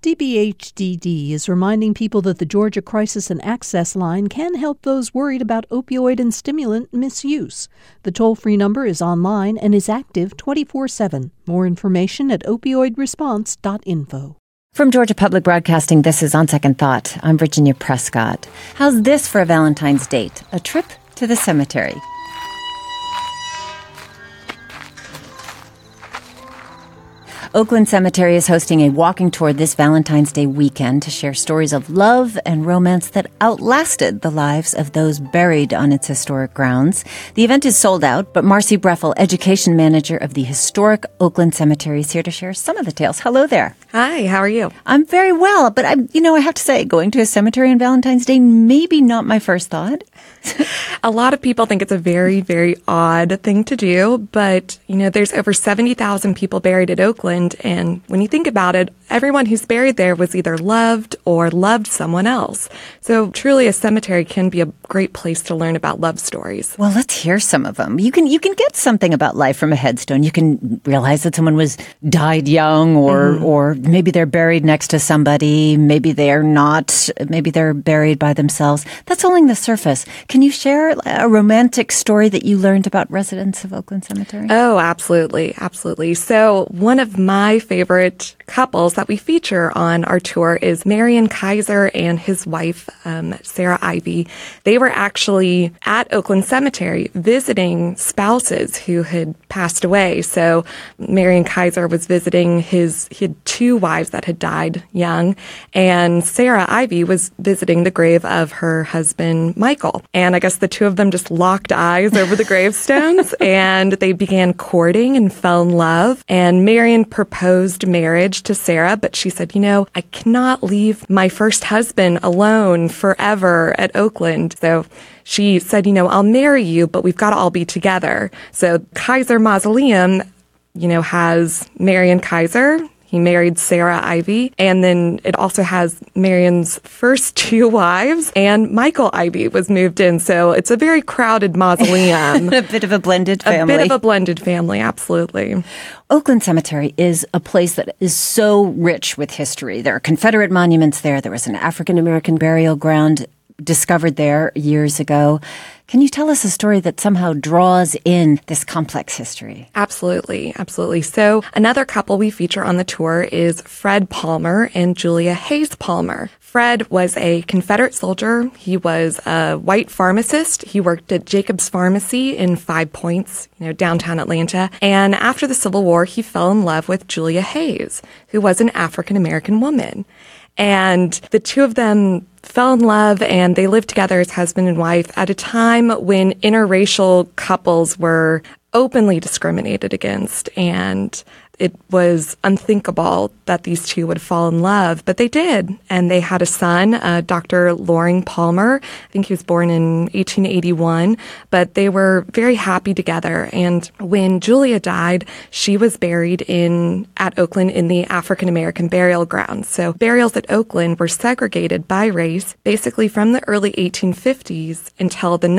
DBHDD is reminding people that the Georgia Crisis and Access Line can help those worried about opioid and stimulant misuse. The toll-free number is online and is active 24/7. More information at opioidresponse.info. From Georgia Public Broadcasting, this is On Second Thought. I'm Virginia Prescott. How's this for a Valentine's date? A trip to the cemetery. Oakland Cemetery is hosting a walking tour this Valentine's Day weekend to share stories of love and romance that outlasted the lives of those buried on its historic grounds. The event is sold out, but Marcy Breffel, education manager of the historic Oakland Cemetery, is here to share some of the tales. Hello there. Hi, how are you? I'm very well, but I have to say, going to a cemetery on Valentine's Day, maybe not my first thought. A lot of people think it's a very, very odd thing to do, but, there's over 70,000 people buried at Oakland, and when you think about it, everyone who's buried there was either loved or loved someone else. So truly, a cemetery can be a great place to learn about love stories. Well, let's hear some of them. You can get something about life from a headstone. You can realize that someone died young, or maybe they're buried next to somebody. Maybe they're not. Maybe they're buried by themselves. That's only the surface. Can you share a romantic story that you learned about residents of Oakland Cemetery? Oh, absolutely. Absolutely. So one of my favorite couples that we feature on our tour is Marion Kaiser and his wife, Sarah Ivy. They were actually at Oakland Cemetery visiting spouses who had passed away. So Marion Kaiser was visiting he had two wives that had died young, and Sarah Ivy was visiting the grave of her husband, Michael. And I guess the two of them just locked eyes over the gravestones, and they began courting and fell in love. And Marion proposed marriage to Sarah, but she said, I cannot leave my first husband alone forever at Oakland. So she said, I'll marry you, but we've got to all be together. So Kaiser Mausoleum, has Marion Kaiser. He married Sarah Ivy, and then it also has Marion's first two wives, and Michael Ivy was moved in. So it's a very crowded mausoleum. A bit of a blended family. A bit of a blended family, absolutely. Oakland Cemetery is a place that is so rich with history. There are Confederate monuments there. There was an African-American burial ground discovered there years ago. Can you tell us a story that somehow draws in this complex history? Absolutely, absolutely. So another couple we feature on the tour is Fred Palmer and Julia Hayes Palmer. Fred was a Confederate soldier. He was a white pharmacist. He worked at Jacob's Pharmacy in Five Points, downtown Atlanta. And after the Civil War, he fell in love with Julia Hayes, who was an African-American woman. And the two of them fell in love, and they lived together as husband and wife at a time when interracial couples were openly discriminated against, and it was unthinkable that these two would fall in love, but they did. And they had a son, Dr. Loring Palmer. I think he was born in 1881, but they were very happy together. And when Julia died, she was buried at Oakland in the African-American burial grounds. So burials at Oakland were segregated by race basically from the early 1850s until the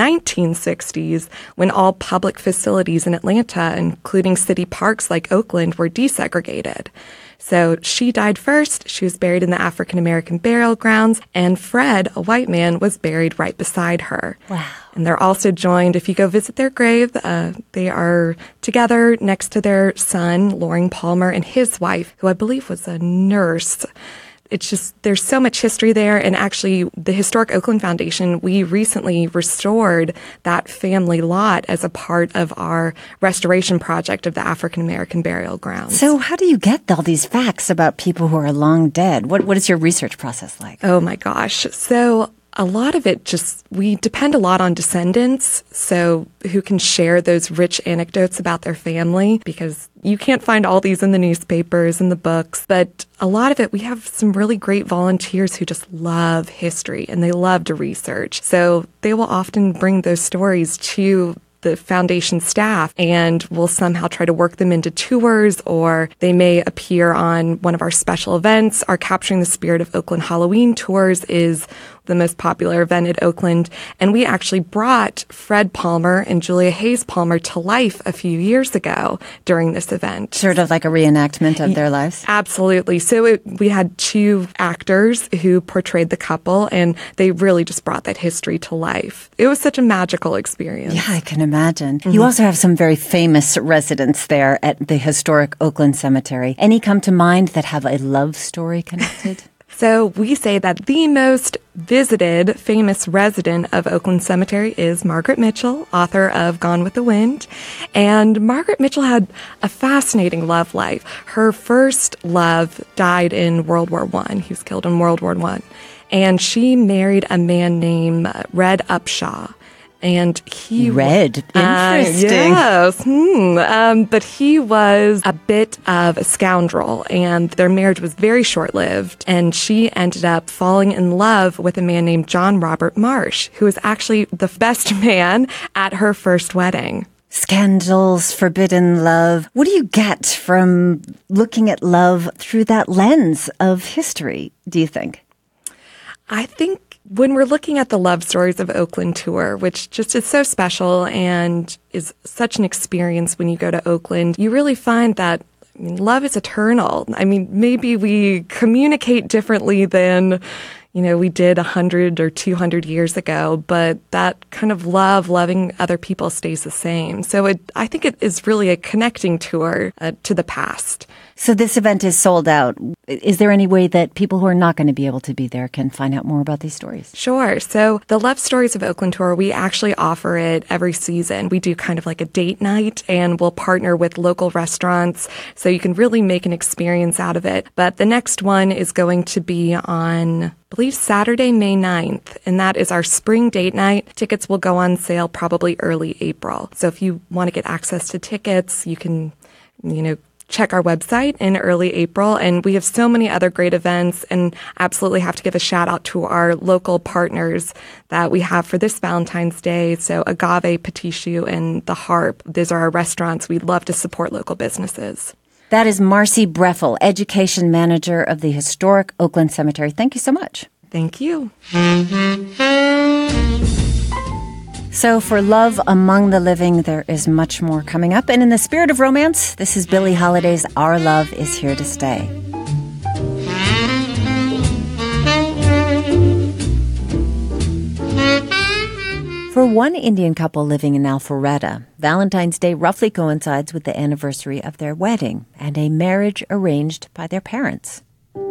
1960s, when all public facilities in Atlanta, including city parks like Oakland, were desegregated. So she died first. She was buried in the African-American burial grounds, and Fred, a white man, was buried right beside her. Wow. And they're also joined, if you go visit their grave, they are together next to their son, Loring Palmer, and his wife, who I believe was a nurse. It's just, there's so much history there. And actually, the Historic Oakland Foundation, we recently restored that family lot as a part of our restoration project of the African-American burial grounds. So how do you get all these facts about people who are long dead? What is your research process like? Oh, my gosh. So a lot of it we depend a lot on descendants, so who can share those rich anecdotes about their family, because you can't find all these in the newspapers and the books. But a lot of it, we have some really great volunteers who just love history and they love to research. So they will often bring those stories to the foundation staff, and we'll somehow try to work them into tours, or they may appear on one of our special events. Our Capturing the Spirit of Oakland Halloween tours is the most popular event at Oakland. And we actually brought Fred Palmer and Julia Hayes Palmer to life a few years ago during this event. Sort of like a reenactment of their lives? Absolutely. So we had two actors who portrayed the couple, and they really just brought that history to life. It was such a magical experience. Yeah, I can imagine. Mm-hmm. You also have some very famous residents there at the historic Oakland Cemetery. Any come to mind that have a love story connected? So we say that the most visited famous resident of Oakland Cemetery is Margaret Mitchell, author of Gone with the Wind. And Margaret Mitchell had a fascinating love life. Her first love died in World War I. He was killed in World War I. And she married a man named Red Upshaw. And he Interesting. Yes. But he was a bit of a scoundrel, and their marriage was very short-lived. And she ended up falling in love with a man named John Robert Marsh, who was actually the best man at her first wedding. Scandals, forbidden love. What do you get from looking at love through that lens of history, do you think? I think when we're looking at the Love Stories of Oakland tour, which just is so special and is such an experience when you go to Oakland, you really find that love is eternal. I mean, maybe we communicate differently than, we did 100 or 200 years ago, but that kind of loving other people stays the same. So I think it is really a connecting tour to the past. So this event is sold out. Is there any way that people who are not going to be able to be there can find out more about these stories? Sure. So the Love Stories of Oakland tour, we actually offer it every season. We do kind of like a date night, and we'll partner with local restaurants so you can really make an experience out of it. But the next one is going to be on, I believe, Saturday, May 9th, and that is our spring date night. Tickets will go on sale probably early April. So if you want to get access to tickets, you can, check our website in early April. And we have so many other great events, and absolutely have to give a shout out to our local partners that we have for this Valentine's Day. So Agave, Petit Choux, and The Harp. These are our restaurants. We'd love to support local businesses. That is Marcy Breffel, Education Manager of the historic Oakland Cemetery. Thank you so much. Thank you. So for Love Among the Living, there is much more coming up. And in the spirit of romance, this is Billie Holiday's Our Love Is Here to Stay. For one Indian couple living in Alpharetta, Valentine's Day roughly coincides with the anniversary of their wedding and a marriage arranged by their parents.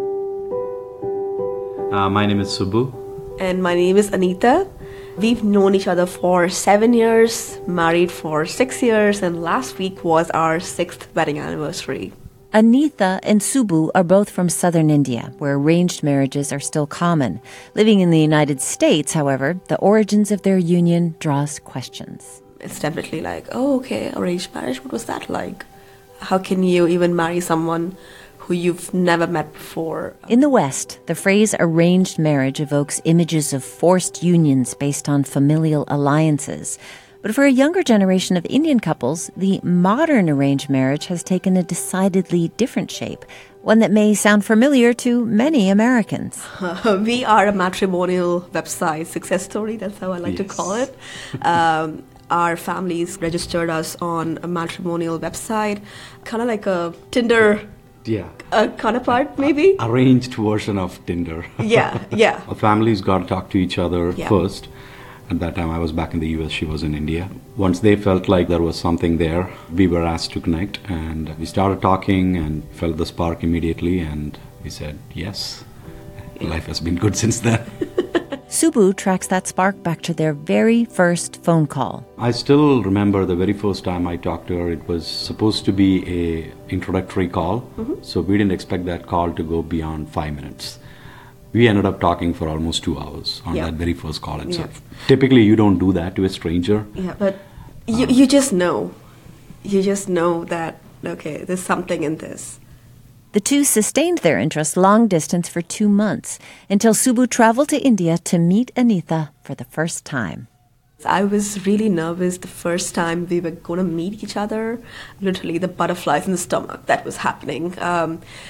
My name is Subbu. And my name is Anita. We've known each other for 7 years, married for 6 years, and last week was our 6th wedding anniversary. Anita and Subbu are both from southern India, where arranged marriages are still common. Living in the United States, however, the origins of their union draws questions. It's definitely like, arranged marriage, what was that like? How can you even marry someone who you've never met before? In the West, the phrase arranged marriage evokes images of forced unions based on familial alliances. But for a younger generation of Indian couples, the modern arranged marriage has taken a decidedly different shape, one that may sound familiar to many Americans. We are a matrimonial website success story, that's how I like to call it. Our families registered us on a matrimonial website, kind of like a Tinder counterpart, maybe? Arranged version of Tinder. Yeah. Our families got to talk to each other first. At that time, I was back in the US, she was in India. Once they felt like there was something there, we were asked to connect, and we started talking and felt the spark immediately, and we said yes. Life has been good since then. Subbu tracks that spark back to their very first phone call. I still remember the very first time I talked to her. It was supposed to be an introductory call, so we didn't expect that call to go beyond 5 minutes. We ended up talking for almost 2 hours on that very first call itself. Typically, you don't do that to a stranger. Yeah, but you just know. You just know that, okay, there's something in this. The two sustained their interest long distance for 2 months until Subbu traveled to India to meet Anita for the first time. I was really nervous the first time we were going to meet each other. Literally, the butterflies in the stomach that was happening.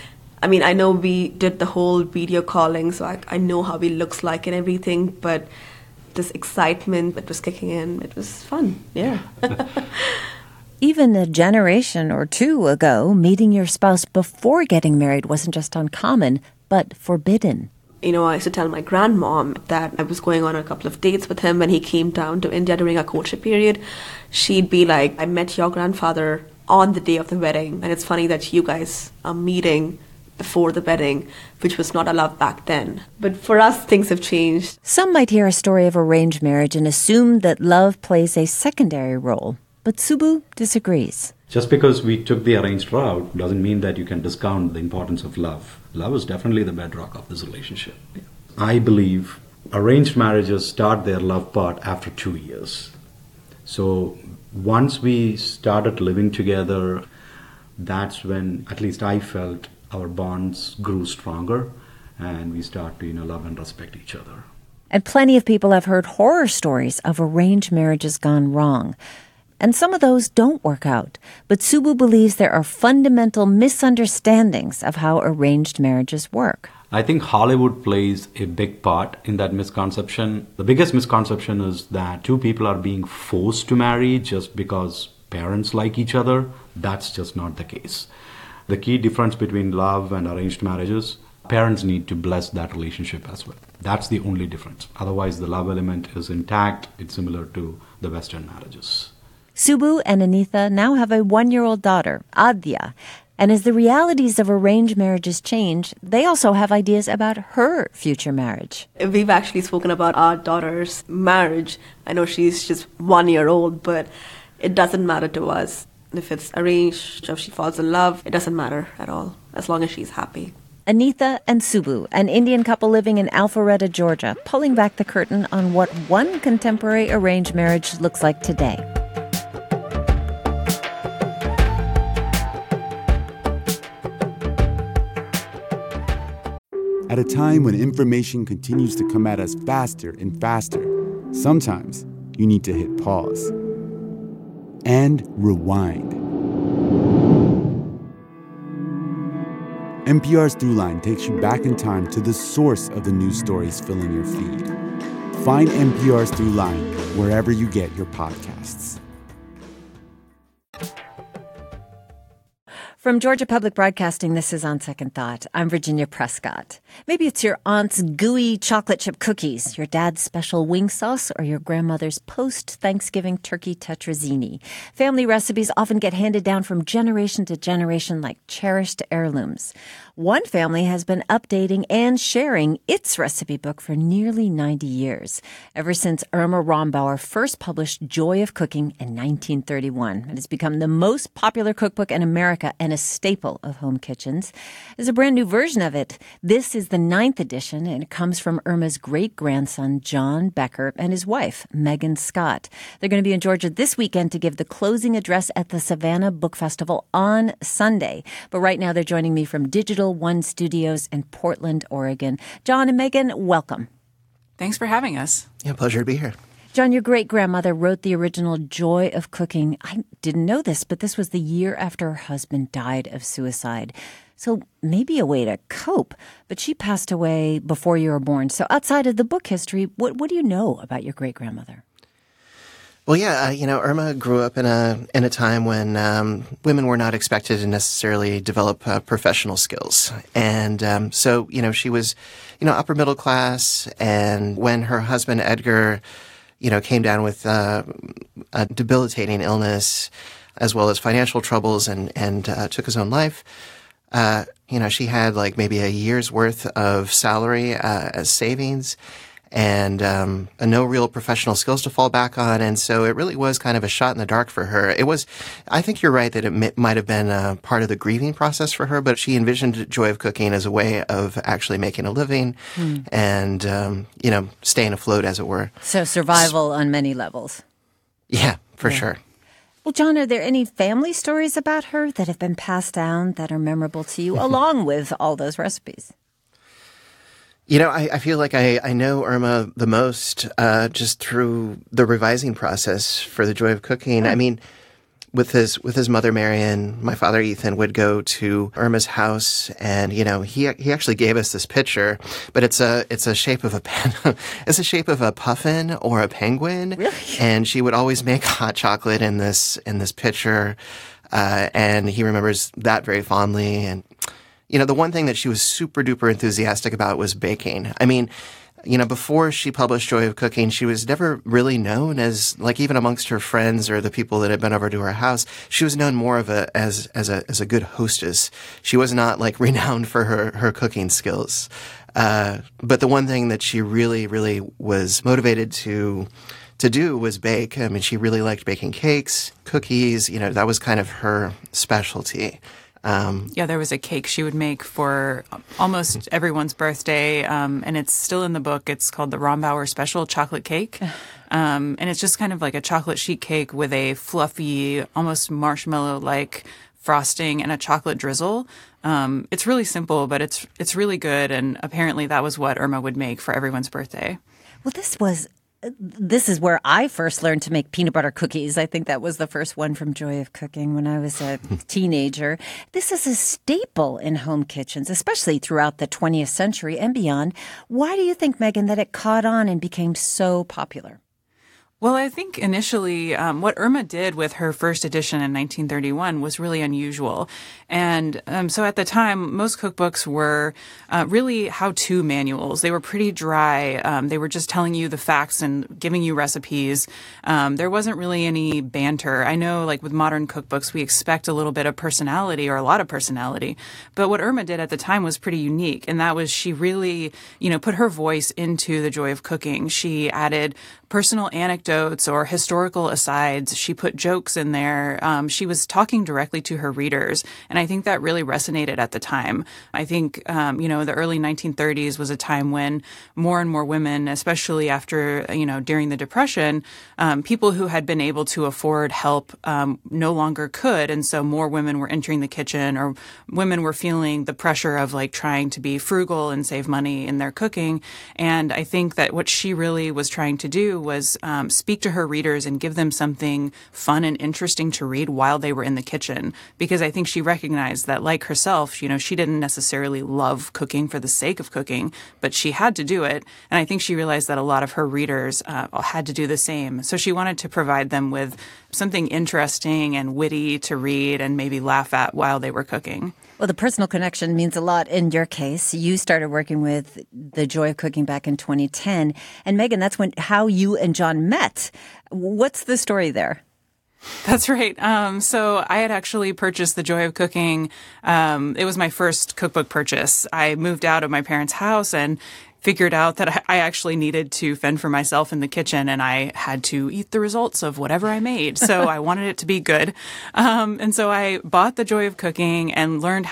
I mean, I know we did the whole video calling, so I know how he looks like and everything, but this excitement that was kicking in, it was fun, yeah. Even a generation or two ago, meeting your spouse before getting married wasn't just uncommon, but forbidden. You know, I used to tell my grandmom that I was going on a couple of dates with him when he came down to India during our courtship period. She'd be like, I met your grandfather on the day of the wedding, and it's funny that you guys are meeting before the wedding, which was not allowed back then. But for us, things have changed. Some might hear a story of arranged marriage and assume that love plays a secondary role. But Subbu disagrees. Just because we took the arranged route doesn't mean that you can discount the importance of love. Love is definitely the bedrock of this relationship. I believe arranged marriages start their love part after 2 years. So once we started living together, that's when, at least I felt, our bonds grew stronger and we start to, love and respect each other. And plenty of people have heard horror stories of arranged marriages gone wrong. And some of those don't work out. But Subbu believes there are fundamental misunderstandings of how arranged marriages work. I think Hollywood plays a big part in that misconception. The biggest misconception is that two people are being forced to marry just because parents like each other. That's just not the case. The key difference between love and arranged marriages, parents need to bless that relationship as well. That's the only difference. Otherwise, the love element is intact. It's similar to the Western marriages. Subbu and Anitha now have a 1-year-old daughter, Adya. And as the realities of arranged marriages change, they also have ideas about her future marriage. We've actually spoken about our daughter's marriage. I know she's just 1 year old, but it doesn't matter to us. If it's arranged, if she falls in love, it doesn't matter at all, as long as she's happy. Anitha and Subbu, an Indian couple living in Alpharetta, Georgia, pulling back the curtain on what one contemporary arranged marriage looks like today. At a time when information continues to come at us faster and faster, sometimes you need to hit pause and rewind. NPR's Throughline takes you back in time to the source of the news stories filling your feed. Find NPR's Throughline wherever you get your podcasts. From Georgia Public Broadcasting, this is On Second Thought. I'm Virginia Prescott. Maybe it's your aunt's gooey chocolate chip cookies, your dad's special wing sauce, or your grandmother's post-Thanksgiving turkey tetrazzini. Family recipes often get handed down from generation to generation like cherished heirlooms. One family has been updating and sharing its recipe book for nearly 90 years, ever since Irma Rombauer first published Joy of Cooking in 1931. It has become the most popular cookbook in America and a staple of home kitchens. There's a brand new version of it. This is the 9th edition, and it comes from Irma's great-grandson, John Becker, and his wife, Megan Scott. They're going to be in Georgia this weekend to give the closing address at the Savannah Book Festival on Sunday. But right now, they're joining me from Digital One Studios in Portland, Oregon. John and Megan, welcome. Thanks for having us. Yeah, pleasure to be here. John, your great-grandmother wrote the original Joy of Cooking. I didn't know this, but this was the year after her husband died of suicide. So maybe a way to cope. But she passed away before you were born. So outside of the book history, what do you know about your great-grandmother? Well, yeah, Irma grew up in a time when women were not expected to necessarily develop professional skills. And so she was, upper middle class. And when her husband, Edgar, came down with a debilitating illness as well as financial troubles and took his own life, she had like maybe a year's worth of salary as savings and no real professional skills to fall back on. And so it really was kind of a shot in the dark for her. I think you're right that it might have been part of the grieving process for her, but she envisioned Joy of Cooking as a way of actually making a living and, staying afloat, as it were. So survival on many levels. Yeah, for sure. Well, John, are there any family stories about her that have been passed down that are memorable to you, along with all those recipes? I feel like I know Irma the most just through the revising process for the Joy of Cooking. I mean, with his mother Marion, my father Ethan would go to Irma's house, and he actually gave us this picture, but it's a shape of it's a shape of a puffin or a penguin. Really? And she would always make hot chocolate in this pitcher, and he remembers that very fondly. And the one thing that she was super duper enthusiastic about was baking. I mean, before she published Joy of Cooking, she was never really known as, like, even amongst her friends or the people that had been over to her house, she was known more as a good hostess. She was not, like, renowned for her cooking skills. But the one thing that she really, really was motivated to do was bake. I mean, she really liked baking cakes, cookies. That was kind of her specialty. There was a cake she would make for almost everyone's birthday, and it's still in the book. It's called the Rombauer Special Chocolate Cake, and it's just kind of like a chocolate sheet cake with a fluffy, almost marshmallow-like frosting and a chocolate drizzle. It's really simple, but it's really good, and apparently that was what Irma would make for everyone's birthday. Well, this is where I first learned to make peanut butter cookies. I think that was the first one from Joy of Cooking when I was a teenager. This is a staple in home kitchens, especially throughout the 20th century and beyond. Why do you think, Megan, that it caught on and became so popular? Well, I think initially what Irma did with her first edition in 1931 was really unusual. And so at the time, most cookbooks were really how-to manuals. They were pretty dry. They were just telling you the facts and giving you recipes. There wasn't really any banter. I know, like with modern cookbooks, we expect a little bit of personality or a lot of personality. But what Irma did at the time was pretty unique. And that was she really, put her voice into the Joy of Cooking. She added personal anecdotes or historical asides. She put jokes in there. She was talking directly to her readers. And I think that really resonated at the time. I think, the early 1930s was a time when more and more women, especially after, during the Depression, people who had been able to afford help no longer could. And so more women were entering the kitchen, or women were feeling the pressure of like trying to be frugal and save money in their cooking. And I think that what she really was trying to do was speak to her readers and give them something fun and interesting to read while they were in the kitchen. Because I think she recognized that, like herself, she didn't necessarily love cooking for the sake of cooking, but she had to do it. And I think she realized that a lot of her readers had to do the same. So she wanted to provide them with something interesting and witty to read and maybe laugh at while they were cooking. Well, the personal connection means a lot in your case. You started working with The Joy of Cooking back in 2010. And Megan, that's how you and John met. What's the story there? That's right. So I had actually purchased The Joy of Cooking. It was my first cookbook purchase. I moved out of my parents' house and figured out that I actually needed to fend for myself in the kitchen, and I had to eat the results of whatever I made. So I wanted it to be good. And so I bought The Joy of Cooking and learned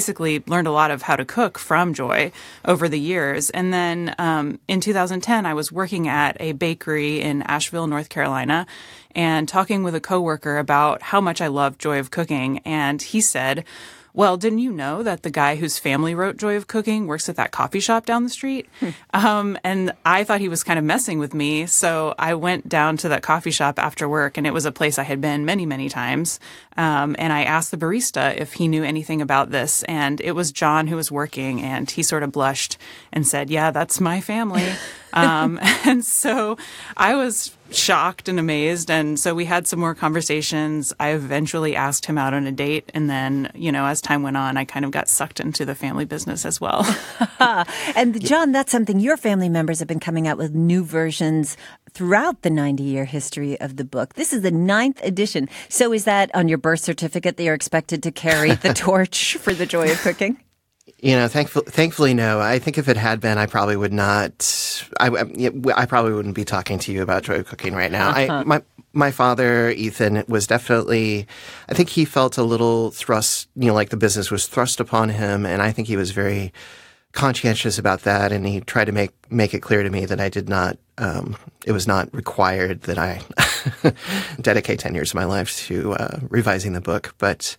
a lot of how to cook from Joy over the years. And then in 2010, I was working at a bakery in Asheville, North Carolina, and talking with a coworker about how much I loved Joy of Cooking. And he said, well, didn't you know that the guy whose family wrote Joy of Cooking works at that coffee shop down the street? And I thought he was kind of messing with me. So I went down to that coffee shop after work, and it was a place I had been many, many times. And I asked the barista if he knew anything about this. And it was John who was working, and he sort of blushed and said, yeah, that's my family. And so I was shocked and amazed. And so we had some more conversations. I eventually asked him out on a date. And then, as time went on, I kind of got sucked into the family business as well. And John, that's something your family members have been coming out with new versions throughout the 90-year history of the book. This is the 9th edition. So is that on your birth certificate that you're expected to carry the torch for The Joy of Cooking? Thankfully, no. I think if it had been, I probably would not. I probably wouldn't be talking to you about Joy of Cooking right now. My father, Ethan, was definitely. I think he felt a little thrust. Like the business was thrust upon him, and I think he was very conscientious about that. And he tried to make it clear to me that I did not. It was not required that I dedicate 10 years of my life to revising the book, but.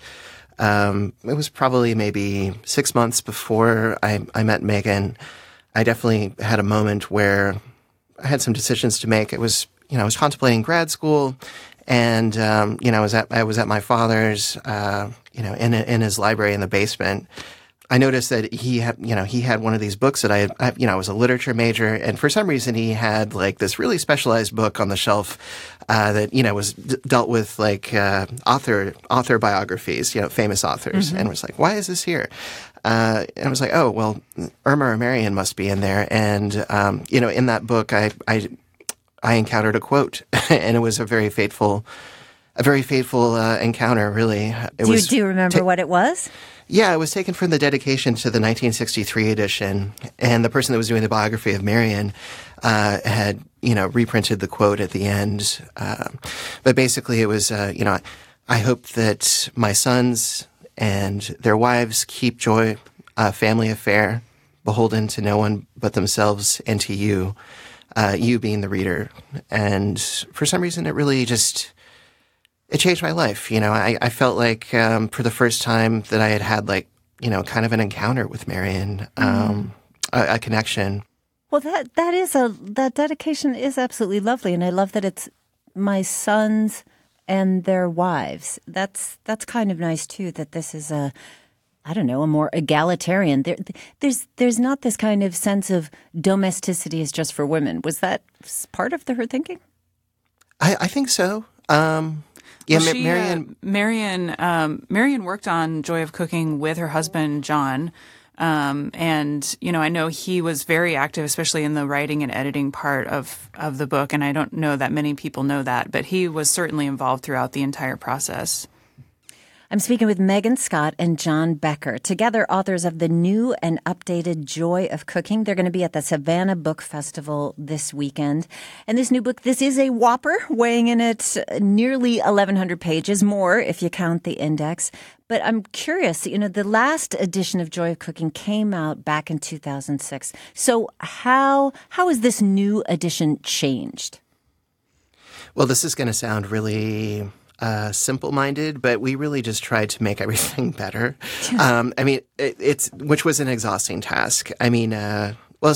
It was probably maybe 6 months before I met Megan. I definitely had a moment where I had some decisions to make. It was, I was contemplating grad school, And, I was at my father's, in his library in the basement. I noticed that he had one of these books that I was a literature major, and for some reason he had like this really specialized book on the shelf that was dealt with like author biographies, famous authors, and was like, why is this here? And I was like, oh well, Irma or Marion must be in there, and in that book I encountered a quote, and it was a very fateful encounter. Really, do you remember what it was? Yeah, it was taken from the dedication to the 1963 edition, and the person that was doing the biography of Marion had, reprinted the quote at the end. But basically, it was, I hope that my sons and their wives keep joy, family affair, beholden to no one but themselves and to you, you being the reader. And for some reason, it really just... It changed my life. I felt like for the first time that I had like, kind of an encounter with Marion, a connection. Well, that dedication is absolutely lovely, and I love that it's my sons and their wives. That's kind of nice too. That this is a more egalitarian. There's not this kind of sense of domesticity is just for women. Was that part of her thinking? I think so. Yeah, Marion worked on Joy of Cooking with her husband, John. And, I know he was very active, especially in the writing and editing part of the book. And I don't know that many people know that, but he was certainly involved throughout the entire process. I'm speaking with Megan Scott and John Becker, together authors of the new and updated Joy of Cooking. They're going to be at the Savannah Book Festival this weekend. And this new book, this is a whopper, weighing in at nearly 1,100 pages, more if you count the index. But I'm curious, the last edition of Joy of Cooking came out back in 2006. So how has this new edition changed? Well, this is going to sound really... simple-minded, but we really just tried to make everything better. Which was an exhausting task. When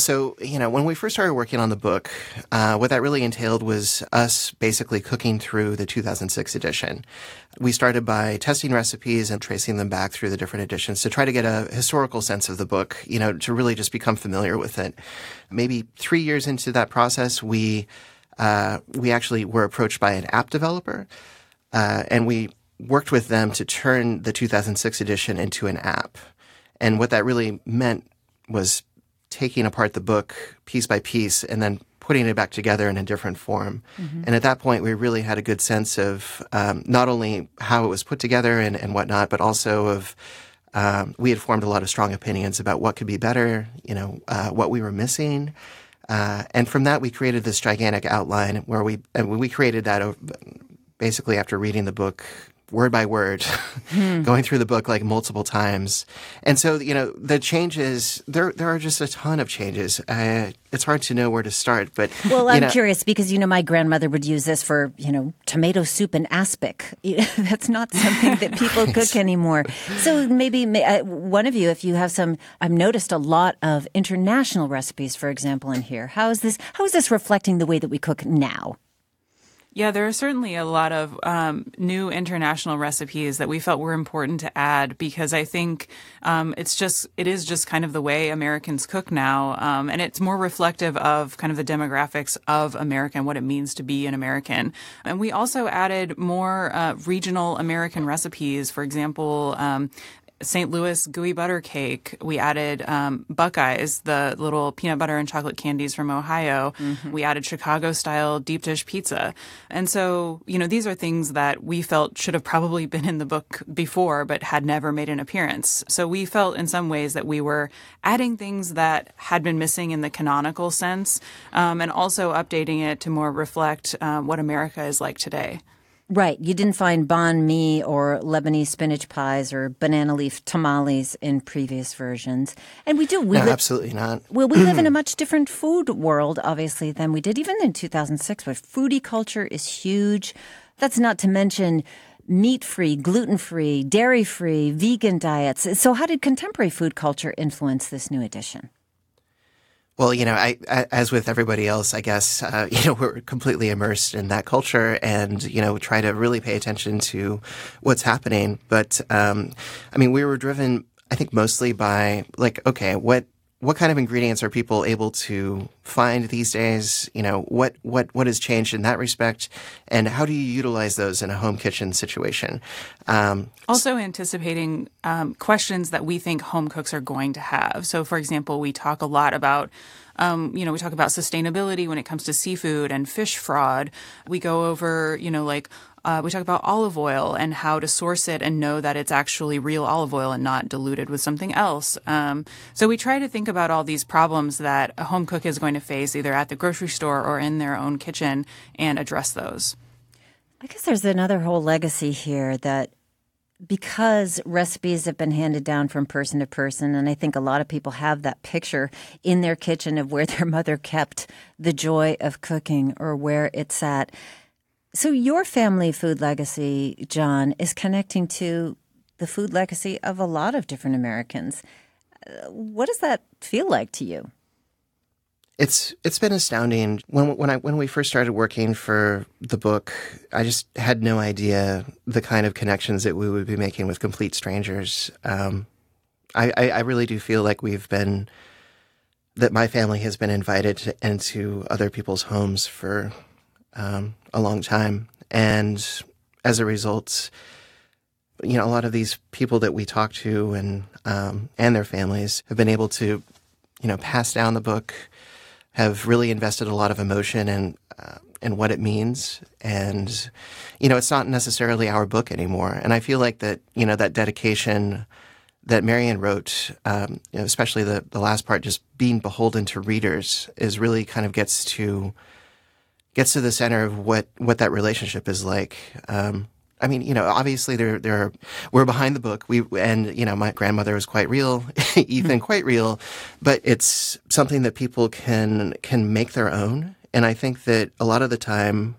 we first started working on the book, what that really entailed was us basically cooking through the 2006 edition. We started by testing recipes and tracing them back through the different editions to try to get a historical sense of the book, to really just become familiar with it. Maybe 3 years into that process, we actually were approached by an app developer. And we worked with them to turn the 2006 edition into an app. And what that really meant was taking apart the book piece by piece and then putting it back together in a different form. Mm-hmm. And at that point, we really had a good sense of not only how it was put together and whatnot, but also of we had formed a lot of strong opinions about what could be better, what we were missing. And from that, we created this gigantic outline where we created that basically after reading the book word by word, going through the book like multiple times. And so, the changes, there are just a ton of changes. It's hard to know where to start, but... Well, I'm curious because, my grandmother would use this for, tomato soup and aspic. That's not something that people cook anymore. So maybe one of you, if you have some... I've noticed a lot of international recipes, for example, in here. How is this reflecting the way that we cook now? Yeah, there are certainly a lot of new international recipes that we felt were important to add because I think it is just kind of the way Americans cook now, and it's more reflective of kind of the demographics of America and what it means to be an American. And we also added more regional American recipes. For example, St. Louis gooey butter cake. We added Buckeyes, the little peanut butter and chocolate candies from Ohio. Mm-hmm. We added Chicago-style deep dish pizza. And so, these are things that we felt should have probably been in the book before, but had never made an appearance. So we felt in some ways that we were adding things that had been missing in the canonical sense, and also updating it to more reflect what America is like today. Right. You didn't find banh mi or Lebanese spinach pies or banana leaf tamales in previous versions. And we do. Absolutely not. Well, we live in a much different food world, obviously, than we did even in 2006, where foodie culture is huge. That's not to mention meat-free, gluten-free, dairy-free, vegan diets. So how did contemporary food culture influence this new edition? Well, I as with everybody else, I guess, we're completely immersed in that culture and, try to really pay attention to what's happening. But, we were driven, I think, mostly by okay, what kind of ingredients are people able to find these days? What has changed in that respect? And how do you utilize those in a home kitchen situation? Also anticipating questions that we think home cooks are going to have. So, for example, we talk a lot about we talk about sustainability when it comes to seafood and fish fraud. We go over, we talk about olive oil and how to source it and know that it's actually real olive oil and not diluted with something else. So we try to think about all these problems that a home cook is going to face either at the grocery store or in their own kitchen and address those. I guess there's another whole legacy here that because recipes have been handed down from person to person, and I think a lot of people have that picture in their kitchen of where their mother kept the joy of cooking or where it's at. So your family food legacy, John, is connecting to the food legacy of a lot of different Americans. What does that feel like to you? It's been astounding. When we first started working for the book, I just had no idea the kind of connections that we would be making with complete strangers. I really do feel like that my family has been invited into other people's homes for a long time. And as a result, a lot of these people that we talk to and their families have been able to, pass down the book, have really invested a lot of emotion in what it means. And, it's not necessarily our book anymore. And I feel like that, that dedication that Marian wrote, especially the last part, just being beholden to readers, is really kind of gets to the center of what that relationship is like. Obviously we're behind the book. My grandmother was quite real, Ethan quite real, but it's something that people can make their own. And I think that a lot of the time,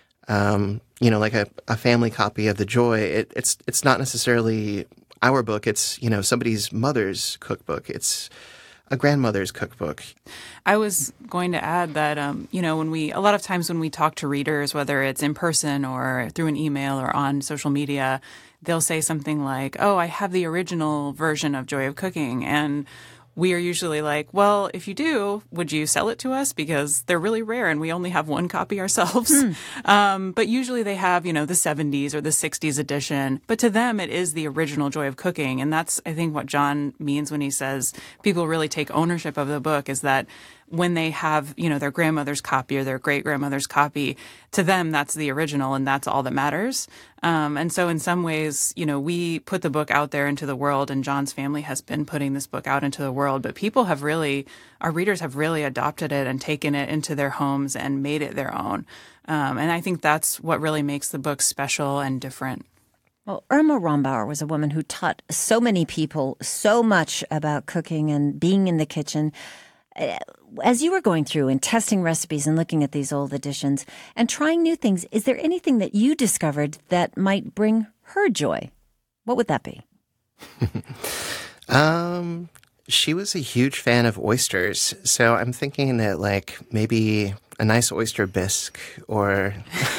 like a family copy of The Joy, it's not necessarily our book. It's, somebody's mother's cookbook. It's a grandmother's cookbook. I was going to add that, a lot of times when we talk to readers, whether it's in person or through an email or on social media, they'll say something like, "Oh, I have the original version of Joy of Cooking." And we are usually like, well, if you do, would you sell it to us? Because they're really rare and we only have one copy ourselves. But usually they have, the 70s or the 60s edition. But to them, it is the original Joy of Cooking. And that's, I think, what John means when he says people really take ownership of the book, is that when they have, their grandmother's copy or their great-grandmother's copy, to them, that's the original and that's all that matters. And so in some ways, we put the book out there into the world, and John's family has been putting this book out into the world, but our readers have really adopted it and taken it into their homes and made it their own. And I think that's what really makes the book special and different. Well, Irma Rombauer was a woman who taught so many people so much about cooking and being in the kitchen. As you were going through and testing recipes and looking at these old editions and trying new things, is there anything that you discovered that might bring her joy? What would that be? She was a huge fan of oysters, so I'm thinking that maybe a nice oyster bisque or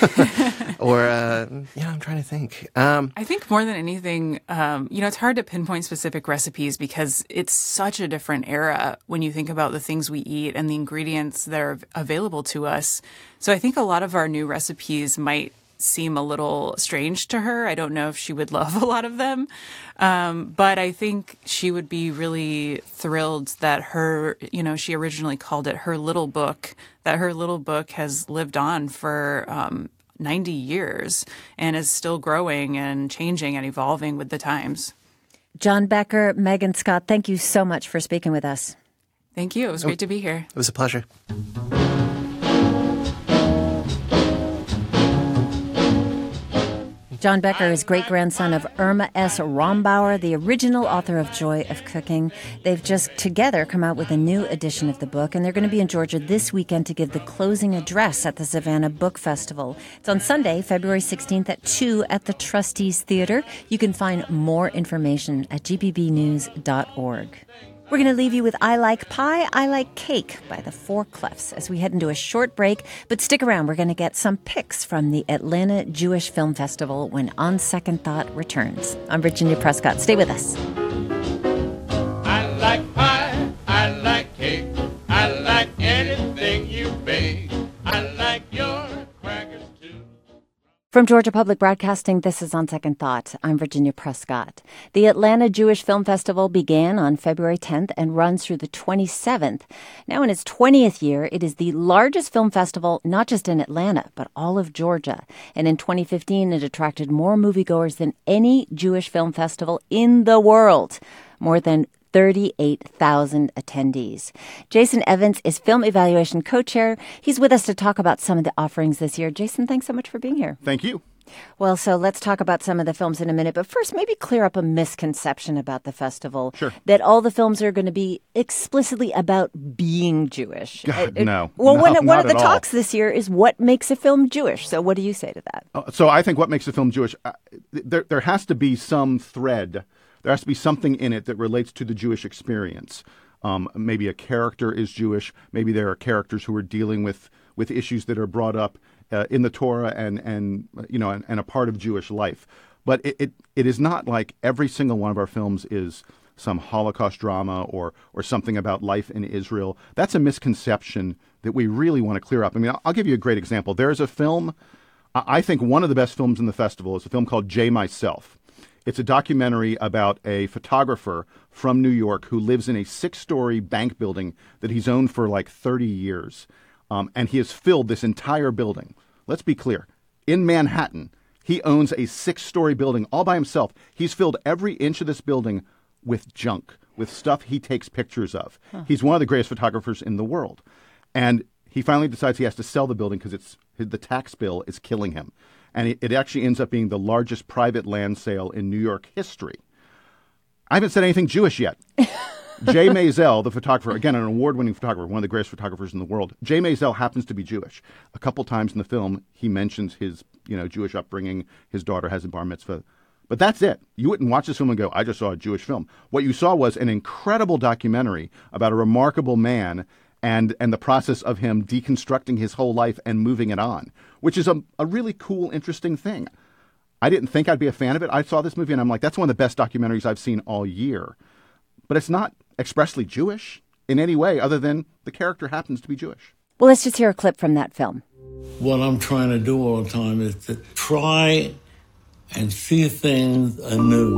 I'm trying to think. I think more than anything, it's hard to pinpoint specific recipes because it's such a different era when you think about the things we eat and the ingredients that are available to us. So I think a lot of our new recipes might seem a little strange to her. I don't know if she would love a lot of them. But I think she would be really thrilled that she originally called it her little book, that her little book has lived on for 90 years and is still growing and changing and evolving with the times. John Becker, Megan Scott, thank you so much for speaking with us. Thank you. It was great to be here. It was a pleasure. John Becker is great-grandson of Irma S. Rombauer, the original author of Joy of Cooking. They've just together come out with a new edition of the book, and they're going to be in Georgia this weekend to give the closing address at the Savannah Book Festival. It's on Sunday, February 16th at 2 at the Trustees Theater. You can find more information at gpbnews.org. We're going to leave you with I Like Pie, I Like Cake by the Four Clefs as we head into a short break. But stick around. We're going to get some pics from the Atlanta Jewish Film Festival when On Second Thought returns. I'm Virginia Prescott. Stay with us. I like pie, I like cake, I like anything you bake. I like your crackers too. From Georgia Public Broadcasting, this is On Second Thought. I'm Virginia Prescott. The Atlanta Jewish Film Festival began on February 10th and runs through the 27th. Now in its 20th year, it is the largest film festival, not just in Atlanta, but all of Georgia. And in 2015, it attracted more moviegoers than any Jewish film festival in the world. More than 38,000 attendees. Jason Evans is Film Evaluation Co-Chair. He's with us to talk about some of the offerings this year. Jason, thanks so much for being here. Thank you. Well, so let's talk about some of the films in a minute. But first, maybe clear up a misconception about the festival. Sure. That all the films are going to be explicitly about being Jewish. No. Well, no, one of the all. talks this year is what makes a film Jewish. So what do you say to that? So I think what makes a film Jewish, there has to be some thread. There has to be something in it that relates to the Jewish experience. Maybe a character is Jewish. Maybe there are characters who are dealing with issues that are brought up in the Torah and a part of Jewish life. But it is not like every single one of our films is some Holocaust drama or something about life in Israel. That's a misconception that we really want to clear up. I mean, I'll give you a great example. There's a film, I think one of the best films in the festival is a film called J. Myself. It's a documentary about a photographer from New York who lives in a 6-story bank building that he's owned for like 30 years. And he has filled this entire building. Let's be clear. In Manhattan, he owns a 6-story building all by himself. He's filled every inch of this building with junk, with stuff he takes pictures of. Huh. He's one of the greatest photographers in the world. And he finally decides he has to sell the building because the tax bill is killing him. And it actually ends up being the largest private land sale in New York history. I haven't said anything Jewish yet. Jay Maisel, the photographer, again, an award-winning photographer, one of the greatest photographers in the world. Jay Maisel happens to be Jewish. A couple times in the film, he mentions his Jewish upbringing. His daughter has a bar mitzvah. But that's it. You wouldn't watch this film and go, I just saw a Jewish film. What you saw was an incredible documentary about a remarkable man and the process of him deconstructing his whole life and moving it on, which is a really cool, interesting thing. I didn't think I'd be a fan of it. I saw this movie and I'm like, that's one of the best documentaries I've seen all year. But it's not expressly Jewish in any way other than the character happens to be Jewish. Well, let's just hear a clip from that film. What I'm trying to do all the time is to try and see things anew,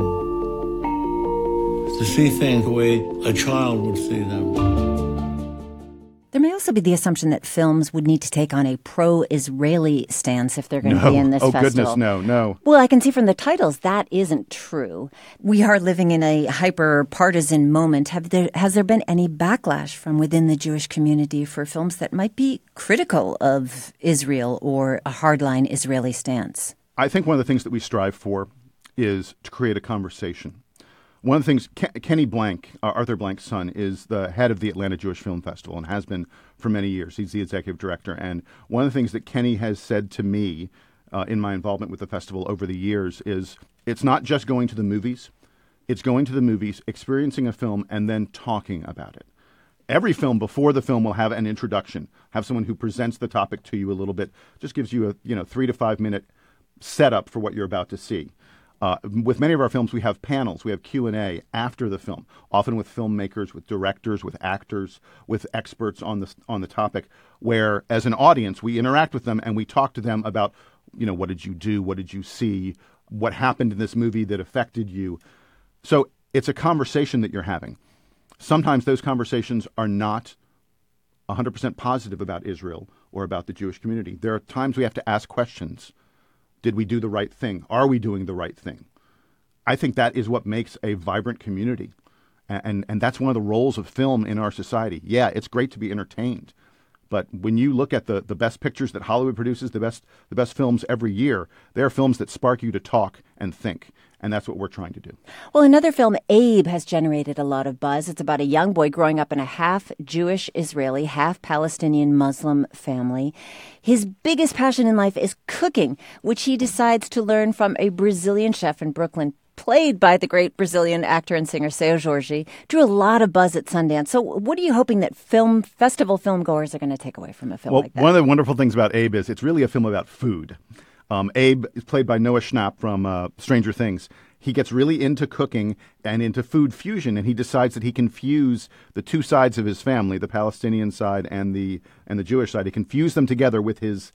to see things the way a child would see them. There may also be the assumption that films would need to take on a pro-Israeli stance if they're going to be in this festival. No. Well, I can see from the titles that isn't true. We are living in a hyper-partisan moment. Has there been any backlash from within the Jewish community for films that might be critical of Israel or a hardline Israeli stance? I think one of the things that we strive for is to create a conversation. One of the things, Kenny Blank, Arthur Blank's son, is the head of the Atlanta Jewish Film Festival and has been for many years. He's the executive director. And one of the things that Kenny has said to me in my involvement with the festival over the years is it's not just going to the movies. It's going to the movies, experiencing a film, and then talking about it. Every film before the film will have an introduction, have someone who presents the topic to you a little bit, just gives you a 3 to 5 minute setup for what you're about to see. With many of our films, we have panels, we have Q&A after the film, often with filmmakers, with directors, with actors, with experts on the topic, where as an audience, we interact with them and we talk to them about, what did you do? What did you see? What happened in this movie that affected you? So it's a conversation that you're having. Sometimes those conversations are not 100% positive about Israel or about the Jewish community. There are times we have to ask questions. Did we do the right thing? Are we doing the right thing? I think that is what makes a vibrant community. And that's one of the roles of film in our society. Yeah, it's great to be entertained. But when you look at the best pictures that Hollywood produces, the best films every year, they're films that spark you to talk and think. And that's what we're trying to do. Well, another film, Abe, has generated a lot of buzz. It's about a young boy growing up in a half Jewish Israeli, half Palestinian Muslim family. His biggest passion in life is cooking, which he decides to learn from a Brazilian chef in Brooklyn, played by the great Brazilian actor and singer Seu Jorge, drew a lot of buzz at Sundance. So what are you hoping that film festival filmgoers are going to take away from a film like that? One of the wonderful things about Abe is it's really a film about food. Abe is played by Noah Schnapp from Stranger Things. He gets really into cooking and into food fusion, and he decides that he can fuse the two sides of his family, the Palestinian side and the Jewish side. He can fuse them together with his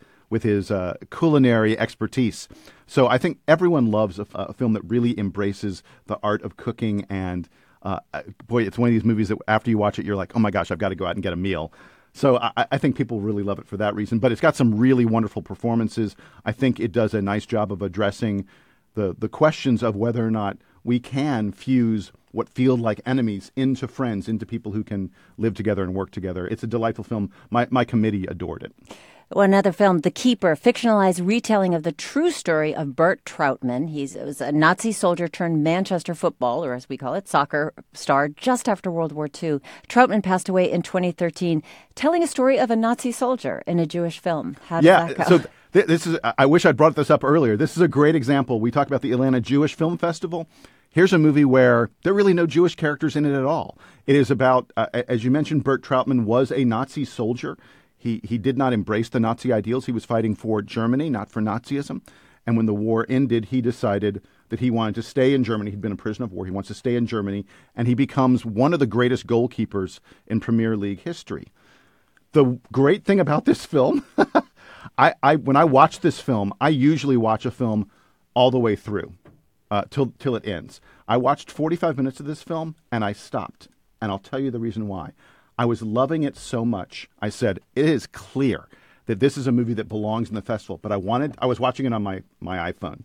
culinary expertise. So I think everyone loves a film that really embraces the art of cooking. And boy, it's one of these movies that after you watch it, you're like, oh my gosh, I've got to go out and get a meal. So I think people really love it for that reason. But it's got some really wonderful performances. I think it does a nice job of addressing the questions of whether or not we can fuse what feel like enemies into friends, into people who can live together and work together. It's a delightful film. My committee adored it. Well, another film, The Keeper, fictionalized retelling of the true story of Bert Trautmann. He was a Nazi soldier turned Manchester football, or as we call it, soccer star, just after World War II. Trautmann passed away in 2013, telling a story of a Nazi soldier in a Jewish film. How did that go? So this is. I wish I'd brought this up earlier. This is a great example. We talk about the Atlanta Jewish Film Festival. Here's a movie where there are really no Jewish characters in it at all. It is about, as you mentioned, Bert Trautmann was a Nazi soldier. He did not embrace the Nazi ideals. He was fighting for Germany, not for Nazism. And when the war ended, he decided that he wanted to stay in Germany. He'd been a prisoner of war. He wants to stay in Germany. And he becomes one of the greatest goalkeepers in Premier League history. The great thing about this film, when I watch this film, I usually watch a film all the way through till it ends. I watched 45 minutes of this film, and I stopped. And I'll tell you the reason why. I was loving it so much. I said, it is clear that this is a movie that belongs in the festival. But I was watching it on my iPhone.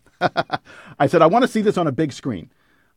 I said, I want to see this on a big screen.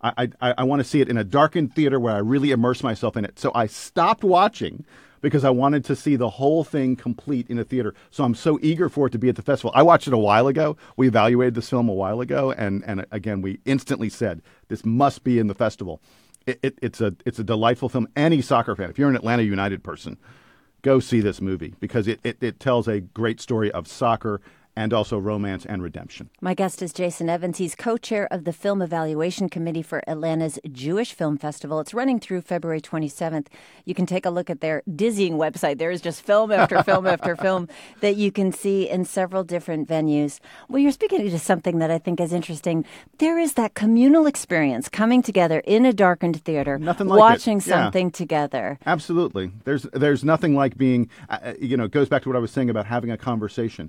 I want to see it in a darkened theater where I really immerse myself in it. So I stopped watching because I wanted to see the whole thing complete in a theater. So I'm so eager for it to be at the festival. I watched it a while ago. We evaluated this film a while ago. And again, we instantly said, this must be in the festival. It's a delightful film. Any soccer fan, if you're an Atlanta United person, go see this movie because it tells a great story of soccer and also romance and redemption. My guest is Jason Evans. He's co-chair of the Film Evaluation Committee for Atlanta's Jewish Film Festival. It's running through February 27th. You can take a look at their dizzying website. There is just film after film after film that you can see in several different venues. Well, you're speaking to something that I think is interesting. There is that communal experience coming together in a darkened theater, nothing like watching something together. Absolutely. There's nothing like being, it goes back to what I was saying about having a conversation.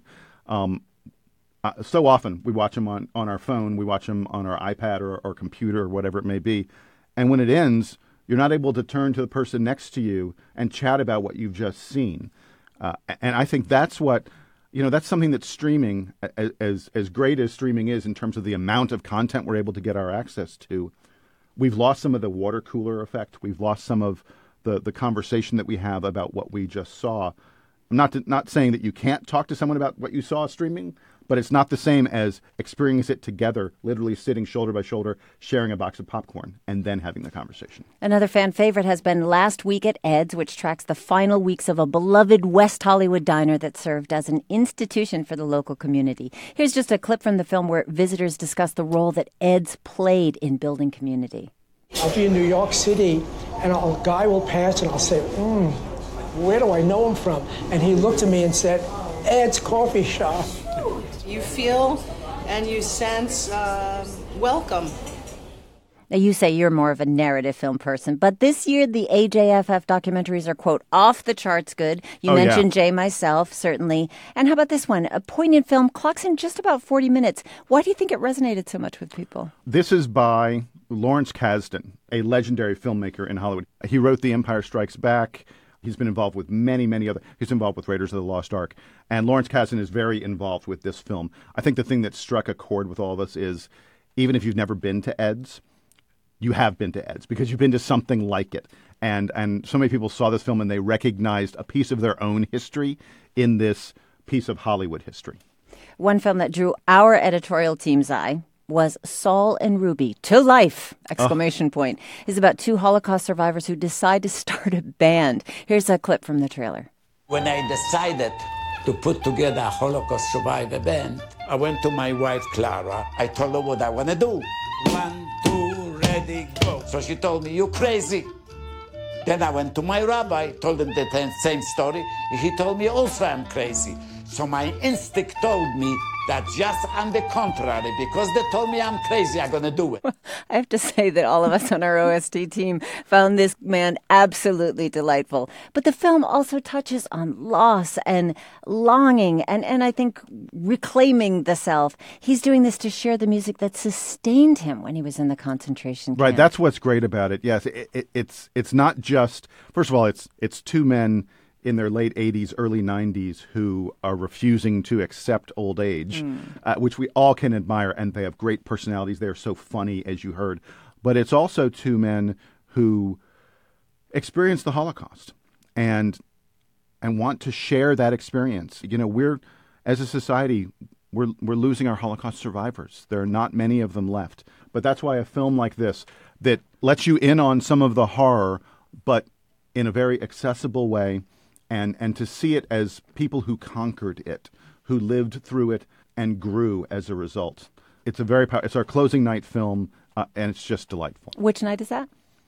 So often we watch them on our phone, we watch them on our iPad or computer or whatever it may be. And when it ends, you're not able to turn to the person next to you and chat about what you've just seen. And I think that's what, that's something that streaming, as great as streaming is in terms of the amount of content we're able to get our access to, we've lost some of the water cooler effect. We've lost some of the conversation that we have about what we just saw. I'm not saying that you can't talk to someone about what you saw streaming, but it's not the same as experiencing it together, literally sitting shoulder by shoulder, sharing a box of popcorn, and then having the conversation. Another fan favorite has been Last Week at Ed's, which tracks the final weeks of a beloved West Hollywood diner that served as an institution for the local community. Here's just a clip from the film where visitors discuss the role that Ed's played in building community. I'll be in New York City, and a guy will pass, and I'll say, where do I know him from? And he looked at me and said, Ed's Coffee Shop. You feel and you sense welcome. Now, you say you're more of a narrative film person, but this year the AJFF documentaries are, quote, off the charts good. You mentioned Jay, Myself, certainly. And how about this one? A poignant film, clocks in just about 40 minutes. Why do you think it resonated so much with people? This is by Lawrence Kasdan, a legendary filmmaker in Hollywood. He wrote The Empire Strikes Back. He's been involved with many, many other. He's involved with Raiders of the Lost Ark. And Lawrence Kasdan is very involved with this film. I think the thing that struck a chord with all of us is, even if you've never been to Ed's, you have been to Ed's because you've been to something like it. And so many people saw this film and they recognized a piece of their own history in this piece of Hollywood history. One film that drew our editorial team's eye was Saul and Ruby, to life, ! Is about two Holocaust survivors who decide to start a band. Here's a clip from the trailer. When I decided to put together a Holocaust survivor band, I went to my wife, Clara. I told her what I want to do. 1, 2, ready, go. So she told me, you crazy. Then I went to my rabbi, told him the same story. He told me also I'm crazy. So my instinct told me that just on the contrary, because they told me I'm crazy, I'm going to do it. I have to say that all of us on our OST team found this man absolutely delightful. But the film also touches on loss and longing and I think reclaiming the self. He's doing this to share the music that sustained him when he was in the concentration camp. Right, that's what's great about it. Yes, it's not just, first of all, it's two men in their late 80s, early 90s who are refusing to accept old age, which we all can admire, and they have great personalities. They're so funny, as you heard. But it's also two men who experienced the Holocaust and want to share that experience. You know, we're, as a society, we're losing our Holocaust survivors. There are not many of them left. But that's why a film like this that lets you in on some of the horror, but in a very accessible way, and to see it as people who conquered it, who lived through it and grew as a result. It's it's our closing night film, and it's just delightful. Which night is that?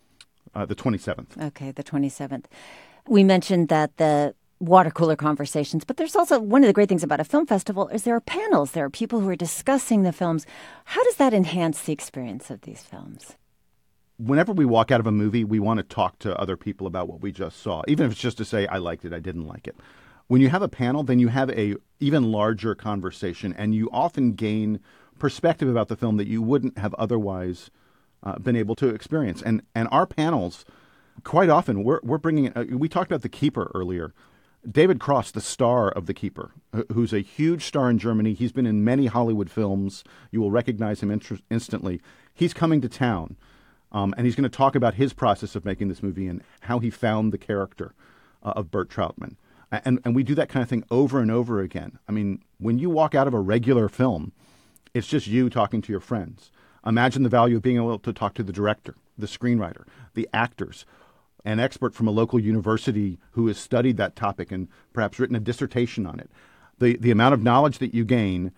The 27th. Okay, the 27th. We mentioned that the water cooler conversations, but there's also one of the great things about a film festival is there are panels. There are people who are discussing the films. How does that enhance the experience of these films? Whenever we walk out of a movie, we want to talk to other people about what we just saw, even if it's just to say, I liked it, I didn't like it. When you have a panel, then you have a even larger conversation, and you often gain perspective about the film that you wouldn't have otherwise been able to experience. And our panels, quite often, we're bringing we talked about The Keeper earlier. David Cross, the star of The Keeper, who's a huge star in Germany. He's been in many Hollywood films. You will recognize him instantly. He's coming to town. And he's going to talk about his process of making this movie and how he found the character of Bert Troutman. And we do that kind of thing over and over again. I mean, when you walk out of a regular film, it's just you talking to your friends. Imagine the value of being able to talk to the director, the screenwriter, the actors, an expert from a local university who has studied that topic and perhaps written a dissertation on it. The amount of knowledge that you gain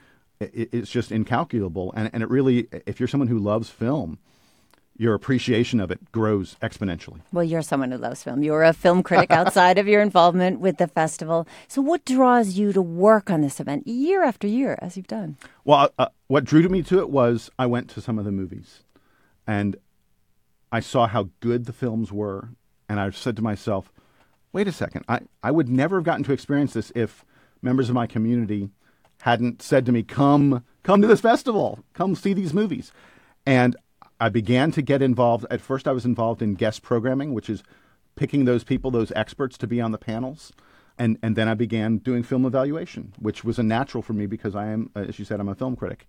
is just incalculable. And it really, if you're someone who loves film, your appreciation of it grows exponentially. Well, you're someone who loves film. You're a film critic outside of your involvement with the festival. So what draws you to work on this event year after year, as you've done? Well, what drew me to it was I went to some of the movies, and I saw how good the films were, and I said to myself, wait a second, I would never have gotten to experience this if members of my community hadn't said to me, come to this festival, come see these movies. And I began to get involved. At first, I was involved in guest programming, which is picking those people, those experts, to be on the panels. And then I began doing film evaluation, which was a natural for me because I am, as you said, I'm a film critic.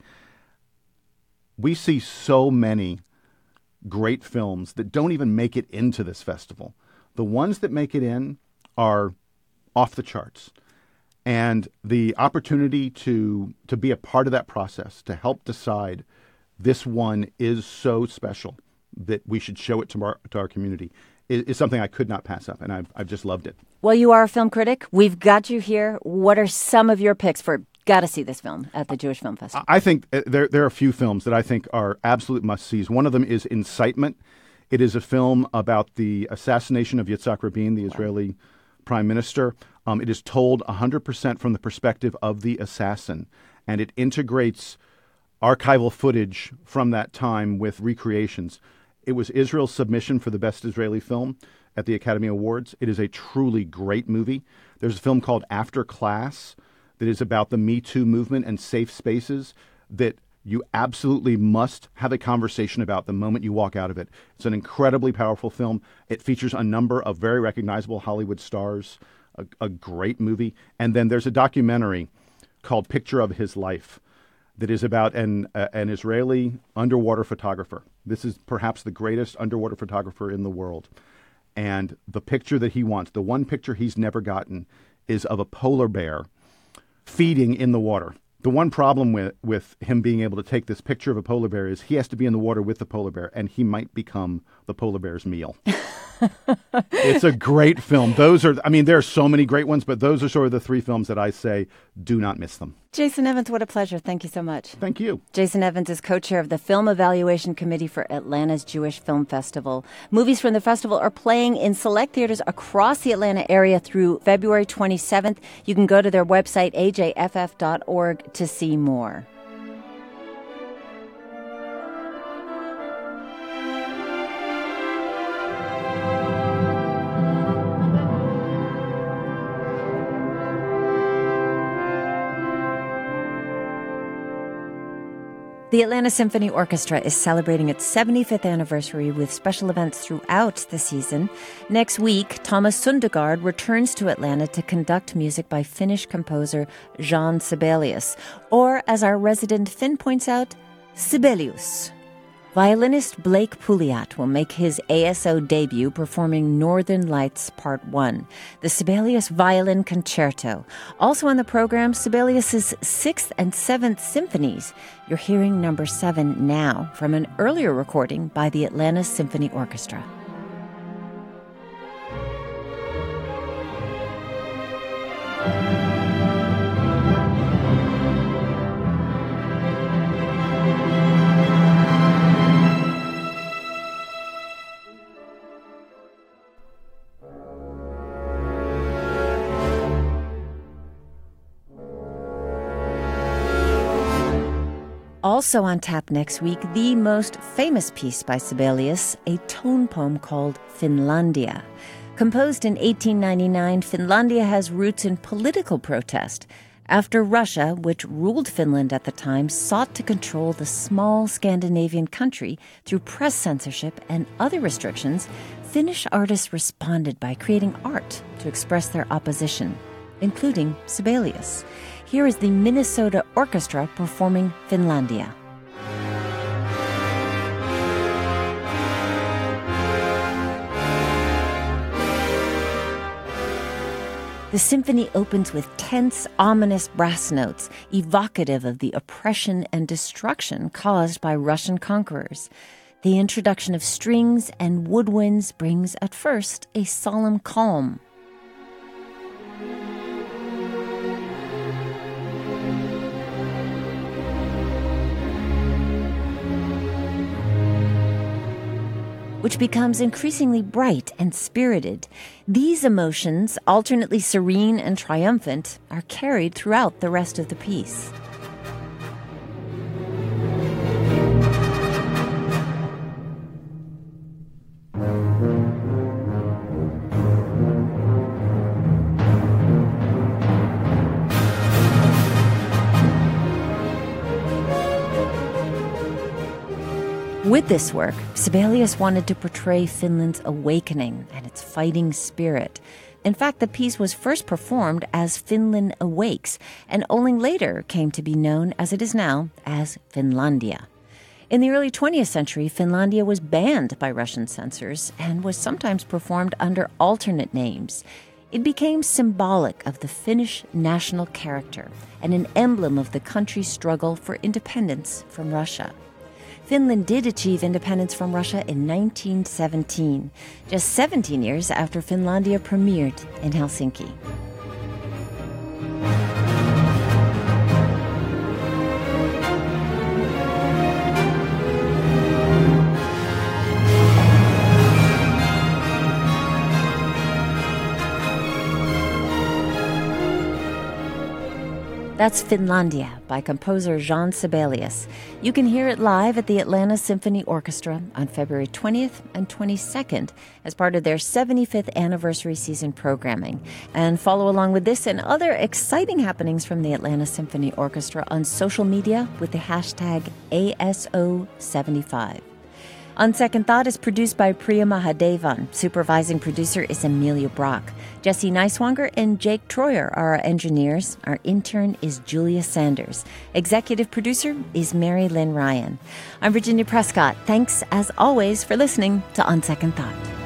We see so many great films that don't even make it into this festival. The ones that make it in are off the charts. And the opportunity to be a part of that process, to help decide this one is so special that we should show it to our community is something I could not pass up, and I've just loved it. Well, you are a film critic. We've got you here. What are some of your picks for got to see this film at the Jewish Film Festival? I think there are a few films that I think are absolute must-sees. One of them is Incitement. It is a film about the assassination of Yitzhak Rabin, the Israeli prime minister. It is told 100% from the perspective of the assassin, and it integrates archival footage from that time with recreations. It was Israel's submission for the Best Israeli Film at the Academy Awards. It is a truly great movie. There's a film called After Class that is about the Me Too movement and safe spaces that you absolutely must have a conversation about the moment you walk out of it. It's an incredibly powerful film. It features a number of very recognizable Hollywood stars, a great movie. And then there's a documentary called Picture of His Life that is about an Israeli underwater photographer. This is perhaps the greatest underwater photographer in the world. And the picture that he wants, the one picture he's never gotten, is of a polar bear feeding in the water. The one problem with him being able to take this picture of a polar bear is he has to be in the water with the polar bear, and he might become the polar bear's meal. It's a great film. There are so many great ones, but those are sort of the three films that I say do not miss them. Jason Evans, what a pleasure. Thank you so much. Thank you. Jason Evans is co-chair of the Film Evaluation Committee for Atlanta's Jewish Film Festival. Movies from the festival are playing in select theaters across the Atlanta area through February 27th. You can go to their website, ajff.org, to see more. The Atlanta Symphony Orchestra is celebrating its 75th anniversary with special events throughout the season. Next week, Thomas Sundergaard returns to Atlanta to conduct music by Finnish composer Jean Sibelius, or as our resident Finn points out, Sibelius. Violinist Blake Pouliot will make his ASO debut performing Northern Lights Part 1, the Sibelius Violin Concerto. Also on the program, Sibelius' 6th and 7th symphonies. You're hearing number 7 now from an earlier recording by the Atlanta Symphony Orchestra. Also on tap next week, the most famous piece by Sibelius, a tone poem called Finlandia. Composed in 1899, Finlandia has roots in political protest. After Russia, which ruled Finland at the time, sought to control the small Scandinavian country through press censorship and other restrictions, Finnish artists responded by creating art to express their opposition, including Sibelius. Here is the Minnesota Orchestra performing Finlandia. The symphony opens with tense, ominous brass notes, evocative of the oppression and destruction caused by Russian conquerors. The introduction of strings and woodwinds brings at first a solemn calm. Which becomes increasingly bright and spirited. These emotions, alternately serene and triumphant, are carried throughout the rest of the piece. With this work, Sibelius wanted to portray Finland's awakening and its fighting spirit. In fact, the piece was first performed as Finland Awakes, and only later came to be known as it is now, as Finlandia. In the early 20th century, Finlandia was banned by Russian censors and was sometimes performed under alternate names. It became symbolic of the Finnish national character and an emblem of the country's struggle for independence from Russia. Finland did achieve independence from Russia in 1917, just 17 years after Finlandia premiered in Helsinki. That's Finlandia by composer Jean Sibelius. You can hear it live at the Atlanta Symphony Orchestra on February 20th and 22nd as part of their 75th anniversary season programming. And follow along with this and other exciting happenings from the Atlanta Symphony Orchestra on social media with the hashtag ASO75. On Second Thought is produced by Priya Mahadevan. Supervising producer is Amelia Brock. Jesse Neiswanger and Jake Troyer are our engineers. Our intern is Julia Sanders. Executive producer is Mary Lynn Ryan. I'm Virginia Prescott. Thanks, as always, for listening to On Second Thought.